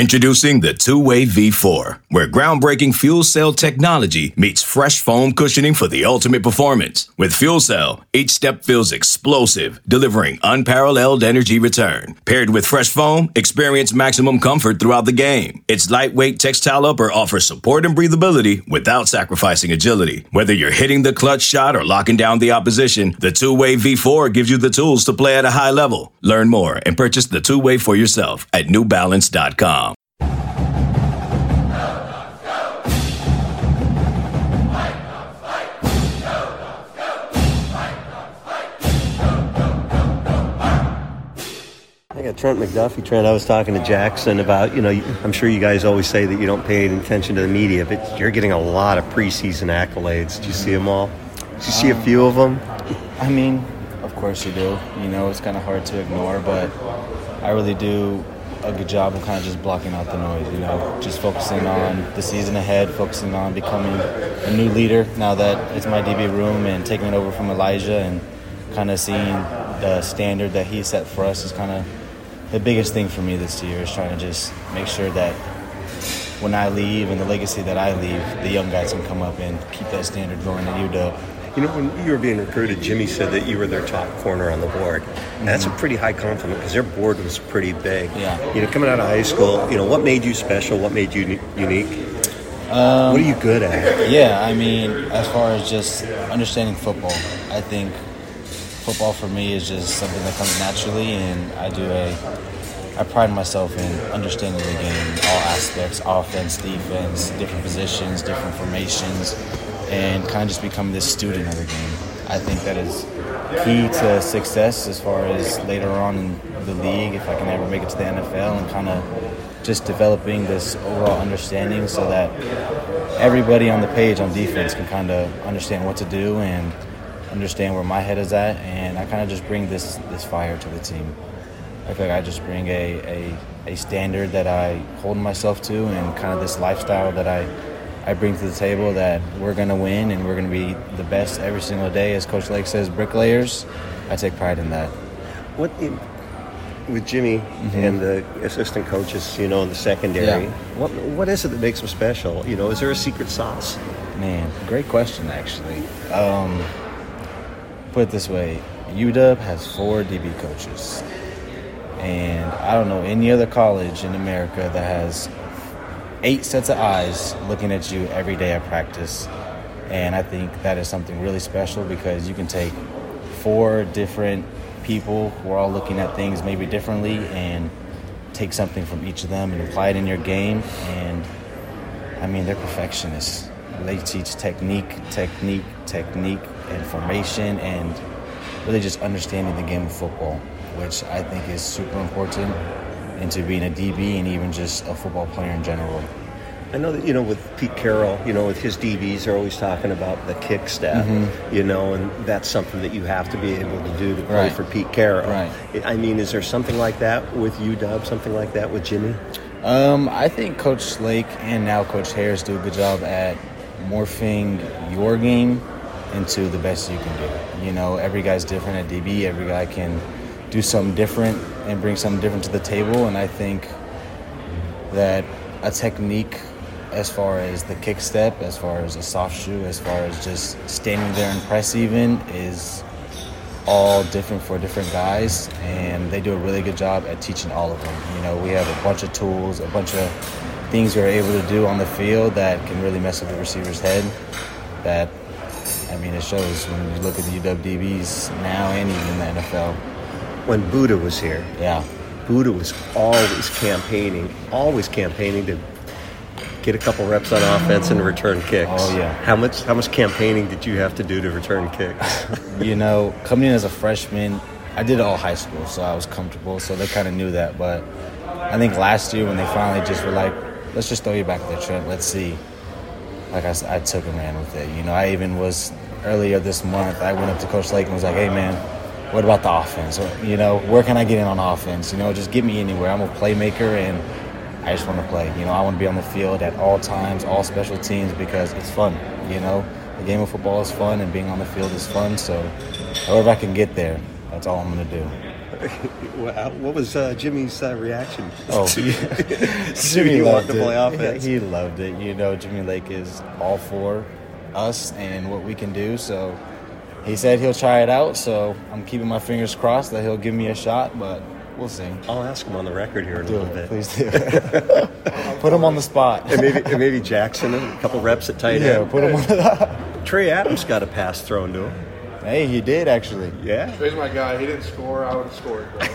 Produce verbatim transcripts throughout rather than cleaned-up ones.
Introducing the Two-Way V four, where groundbreaking fuel cell technology meets fresh foam cushioning for the ultimate performance. With fuel cell, each step feels explosive, delivering unparalleled energy return. Paired with fresh foam, experience maximum comfort throughout the game. Its lightweight textile upper offers support and breathability without sacrificing agility. Whether you're hitting the clutch shot or locking down the opposition, the Two-Way V four gives you the tools to play at a high level. Learn more and purchase the Two-Way for yourself at new balance dot com. I got Trent McDuffie. Trent, I was talking to Jackson about, you know, I'm sure you guys always say that you don't pay any attention to the media, but you're getting a lot of preseason accolades. Did you see them all? Did you see a few of them? I mean, of course you do. You know, it's kind of hard to ignore, but I really do a good job of kind of just blocking out the noise, you know, just focusing on the season ahead, focusing on becoming a new leader now that it's my D B room and taking it over from Elijah, and kind of seeing the standard that he set for us is kind of the biggest thing for me this year, is trying to just make sure that when I leave and the legacy that I leave, the young guys can come up and keep that standard going at U W. You know, when you were being recruited, Jimmy said that you were their top corner on the board. Mm-hmm. That's a pretty high compliment because their board was pretty big. Yeah. You know, coming out of high school, you know, what made you special? What made you unique? Um, what are you good at? Yeah, I mean, as far as just understanding football, I think football for me is just something that comes naturally, and I do a, I pride myself in understanding the game, all aspects, offense, defense, different positions, different formations, and kind of just become this student of the game. I think that is key to success as far as later on in the league, if I can ever make it to the N F L, and kind of just developing this overall understanding so that everybody on the page on defense can kind of understand what to do and understand where my head is at, and I kind of just bring this this fire to the team. I feel like I just bring a, a, a standard that I hold myself to, and kind of this lifestyle that I I bring to the table, that we're going to win and we're going to be the best every single day. As Coach Lake says, bricklayers. I take pride in that. What in, with Jimmy mm-hmm. and the assistant coaches, you know, in the secondary, yeah. what what is it that makes them special? You know, is there a secret sauce? Man, great question, actually. Um, put it this way, U W has four D B coaches. And I don't know any other college in America that has eight sets of eyes looking at you every day at practice. And I think that is something really special, because you can take four different people who are all looking at things maybe differently and take something from each of them and apply it in your game. And I mean, they're perfectionists. They teach technique, technique, technique, and formation, and really just understanding the game of football, which I think is super important into being a D B and even just a football player in general. I know that, you know, with Pete Carroll, you know, with his D Bs, they're always talking about the kick step, mm-hmm. you know, and that's something that you have to be able to do to play right. for Pete Carroll. Right. I mean, is there something like that with U W, something like that with Jimmy? Um, I think Coach Lake and now Coach Harris do a good job at morphing your game into the best you can do. You know, every guy's different at D B. Every guy can do something different and bring something different to the table. And I think that a technique as far as the kick step, as far as a soft shoe, as far as just standing there and press even, is all different for different guys. And they do a really good job at teaching all of them. You know, we have a bunch of tools, a bunch of things we're able to do on the field that can really mess with the receiver's head. That, I mean, it shows when you look at the U W D Bs now and even in the N F L. When Buddha was here, yeah, Buddha was always campaigning, always campaigning to get a couple reps on offense and return kicks. Oh, yeah. How much how much campaigning did you have to do to return kicks? You know, coming in as a freshman, I did it all high school, so I was comfortable, so they kind of knew that. But I think last year when they finally just were like, let's just throw you back there, Trent, let's see. Like I said, I took and ran with it. You know, I even was, earlier this month, I went up to Coach Lake and was like, hey, man, what about the offense? You know, where can I get in on offense? You know, just get me anywhere. I'm a playmaker, and I just want to play. You know, I want to be on the field at all times, all special teams, because it's fun. You know, the game of football is fun, and being on the field is fun. So however I can get there, that's all I'm going to do. What was uh, Jimmy's uh, reaction? Oh, to, yeah. Jimmy Jimmy loved loved to play it. offense. He loved it. You know, Jimmy Lake is all for us and what we can do. So he said he'll try it out. So I'm keeping my fingers crossed that he'll give me a shot, but we'll see. I'll ask him on the record here in Do a little it, bit. please do. Put him on the spot. And maybe, and maybe Jackson, a couple reps at tight Yeah, end. put him on the Trey Adams got a pass thrown to him. Hey, he did actually. Yeah. Trey's my guy. He didn't score. I would have scored, bro.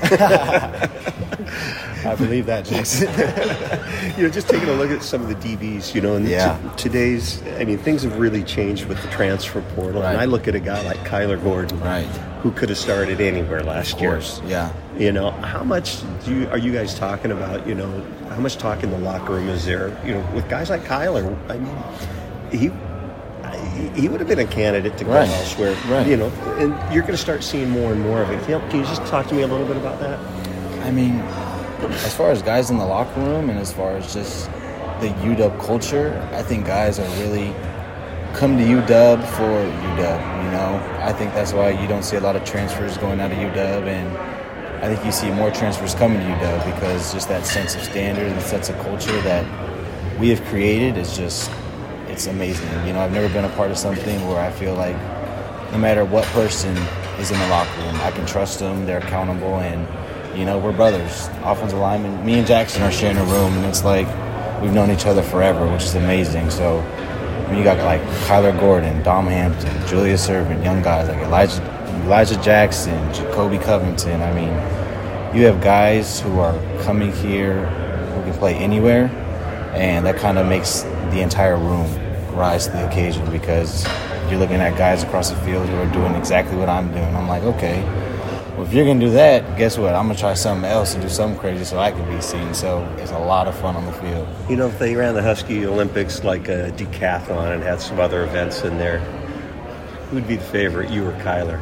I believe that, Jackson. You know, just taking a look at some of the D Bs, you know, and Yeah. t- today's, I mean, things have really changed with the transfer portal. Right. And I look at a guy like Kyler Gordon, Right. who could have started anywhere last Of year. course, yeah. You know, how much do you, are you guys talking about, you know, how much talk in the locker room is there, you know, with guys like Kyler? I mean, he he would have been a candidate to go Right. elsewhere, Right. you know, and you're going to start seeing more and more of it. You know, can you just talk to me a little bit about that? I mean, as far as guys in the locker room and as far as just the U W culture, I think guys are really come to U W for U W, you know. I think that's why you don't see a lot of transfers going out of U W, and I think you see more transfers coming to U W because just that sense of standard and sense of culture that we have created is just, it's amazing. You know, I've never been a part of something where I feel like no matter what person is in the locker room, I can trust them, they're accountable, and, you know, we're brothers. Offensive linemen, me and Jackson are sharing a room, and it's like we've known each other forever, which is amazing. So, I mean, you got like Kyler Gordon, Dom Hampton, Julius Servant, young guys like Elijah Elijah Jackson, Jacoby Covington. I mean, you have guys who are coming here who can play anywhere, and that kind of makes the entire room rise to the occasion because you're looking at guys across the field who are doing exactly what I'm doing. I'm like, okay, well, if you're going to do that, guess what? I'm going to try something else and do something crazy so I can be seen. So it's a lot of fun on the field. You know, if they ran the Husky Olympics like a decathlon and had some other events in there, who'd be the favorite, you or Kyler?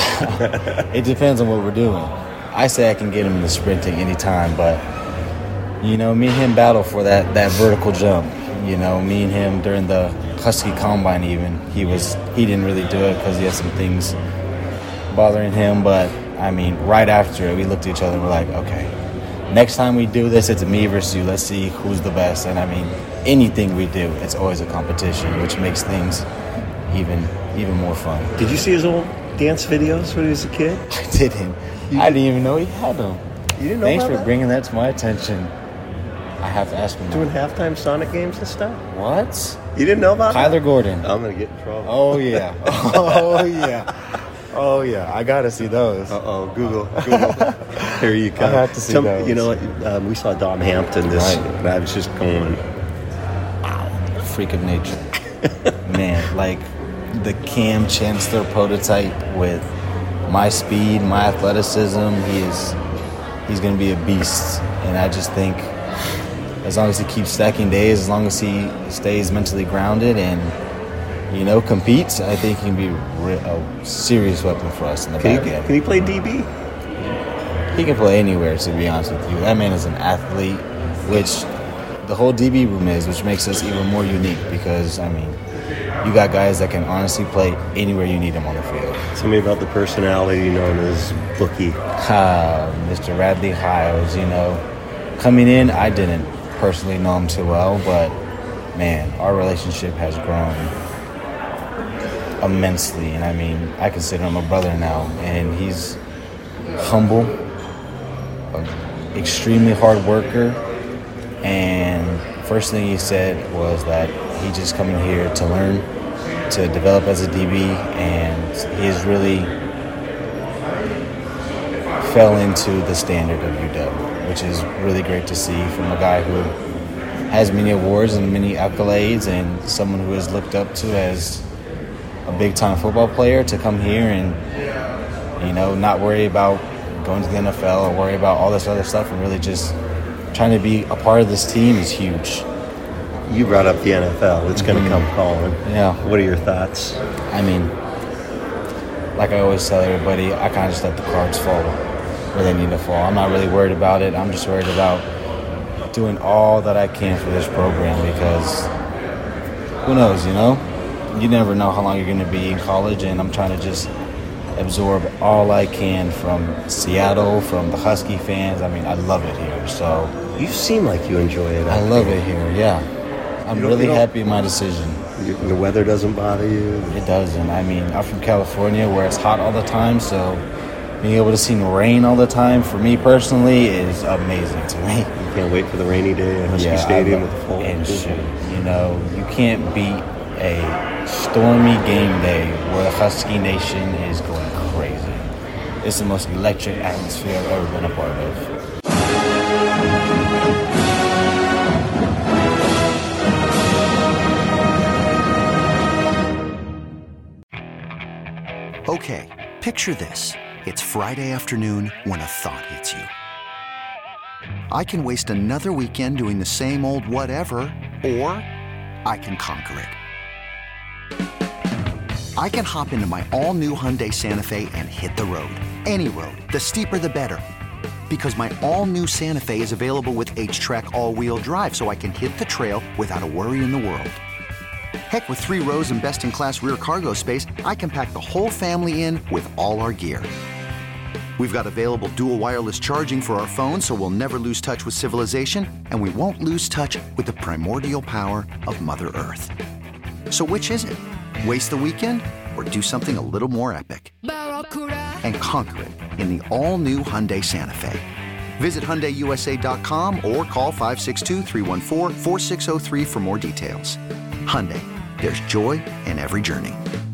It depends on what we're doing. I say I can get him in the sprinting anytime, but, you know, me and him battle for that, that vertical jump. You know, me and him during the Husky Combine even, he was he didn't really do it because he had some things bothering him. But, I mean, right after it, we looked at each other and we're like, okay, next time we do this, it's me versus you. Let's see who's the best. And, I mean, anything we do, it's always a competition, which makes things even even more fun. Did you see his old dance videos when he was a kid? I didn't. I didn't even know he had them. You didn't know Thanks about for that? bringing that to my attention. I have to ask him. Doing now. halftime Sonic games and stuff? What? You didn't know about that? Kyler Gordon. I'm going to get in trouble. Oh, yeah. Oh, yeah. Oh, yeah. I got to see those. Uh-oh, Google, Google. Here you come. I have to see Some- those. You know what? Um, we saw Dom Hampton this, Right. and I was just going, Freak of nature. Man, like the Cam Chancellor prototype with my speed, my athleticism, he is he's going to be a beast. And I just think as long as he keeps stacking days, as long as he stays mentally grounded and, you know, competes, I think he can be re- a serious weapon for us in the can back he, end. can he play D B? He can play anywhere, to be honest with you. That man is an athlete, which the whole D B room is, which makes us even more unique because, I mean, you got guys that can honestly play anywhere you need them on the field. Tell me about the personality known as Bookie. Uh, Mister Radley Hiles, you know, coming in, I didn't personally know him too well, but, man, our relationship has grown immensely. And, I mean, I consider him a brother now, and he's humble, an extremely hard worker, and first thing he said was that he just coming here to learn, to develop as a D B, and he's really fell into the standard of U W, which is really great to see from a guy who has many awards and many accolades and someone who is looked up to as a big-time football player to come here and, you know, not worry about going to the N F L or worry about all this other stuff and really just trying to be a part of this team is huge. You brought up the N F L. It's going to Mhm. come calling. Yeah. What are your thoughts? I mean, like I always tell everybody, I kind of just let the cards fall where they need to fall. I'm not really worried about it. I'm just worried about doing all that I can for this program because who knows, you know? You never know how long you're going to be in college, and I'm trying to just absorb all I can from Seattle, from the Husky fans. I mean, I love it here. So You seem like you enjoy it. I love it here, yeah. I'm really happy with my decision. You, the weather doesn't bother you? It doesn't. I mean, I'm from California where it's hot all the time, so being able to see the rain all the time, for me personally, is amazing to me. You can't wait for the rainy day at Husky Yeah, Stadium I with the full. And shoot, you know, you can't beat a stormy game day where the Husky Nation is going crazy. It's the most electric atmosphere I've ever been a part of. Okay, picture this. It's Friday afternoon when a thought hits you. I can waste another weekend doing the same old whatever, or I can conquer it. I can hop into my all-new Hyundai Santa Fe and hit the road. Any road. The steeper, the better. Because my all-new Santa Fe is available with H-Track all-wheel drive, so I can hit the trail without a worry in the world. Heck, with three rows and best-in-class rear cargo space, I can pack the whole family in with all our gear. We've got available dual wireless charging for our phones, so we'll never lose touch with civilization, and we won't lose touch with the primordial power of Mother Earth. So which is it? Waste the weekend or do something a little more epic? And conquer it in the all-new Hyundai Santa Fe. Visit Hyundai U S A dot com or call five six two, three one four, four six zero three for more details. Hyundai, there's joy in every journey.